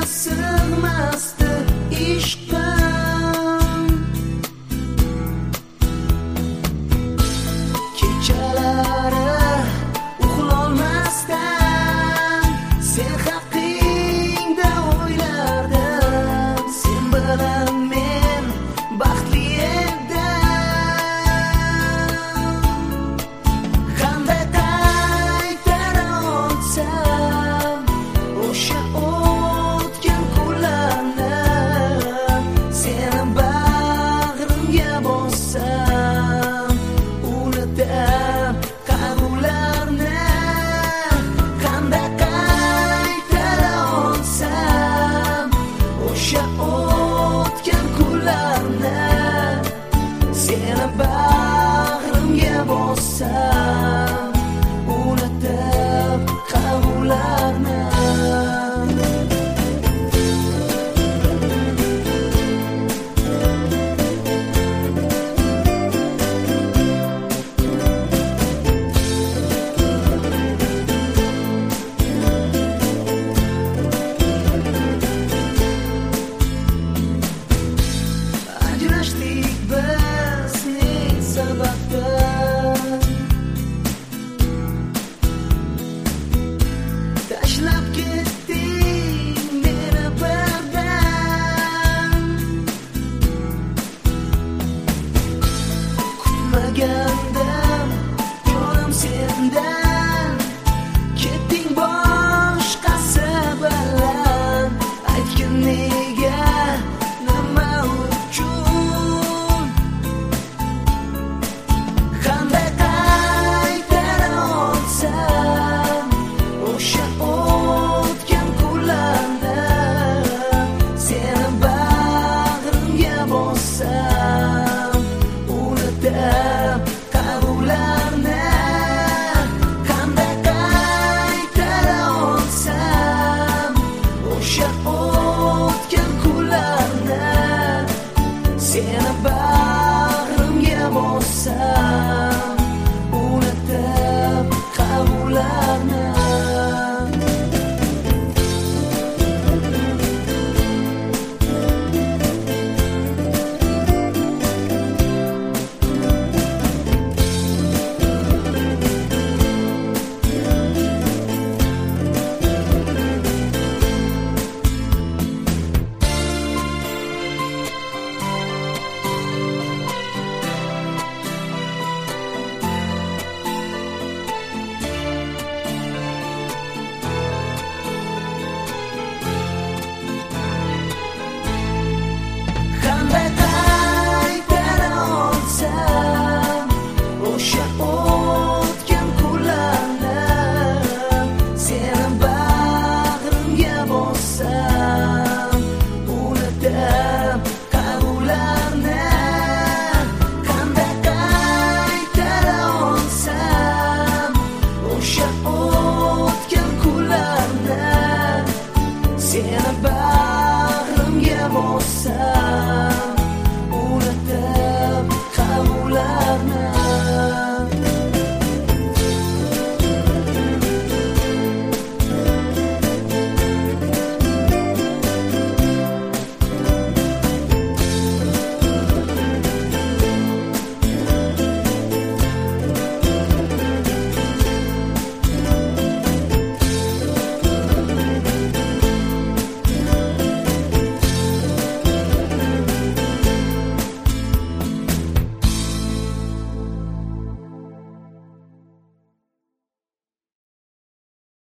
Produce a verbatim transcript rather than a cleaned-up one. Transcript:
sig'masdi ishqim. Kechalari uxlolmasdan sen haqingda o'ylardim. Sen bilan men baxtli edim. Qanday qaytara olsam o'sha o'tgan kunlarni, seni bag'rimga bossam unutab qayg'ularni. Qanday qaytara olsam o'sha o'tgan kunlarni, seni bag'rimga bossam unutab qayg'ularni. Ajrashdik biz ne sababdan, tashlab ketding meni birdan. Kutmagandim jonim sendan, ketding boshqasi bilan. Aytgin nega, nima uchun? Qanday qaytara olsam o'sha o'tgan kunlarni, seni bag'rimga bossam unutab qayg'ularni. Qanday qaytara olsam o'sha o'tgan kunlarni, seni bag'rimga bossam unutab qayg'ularni. Qanday qaytara olsam o'sha o'tgan kunlarni, seni bag'rimga bossam unutab qayg'ularni. Qanday qaytara olsam o'sha o'tgan kunlarni, seni bag'rimga bossam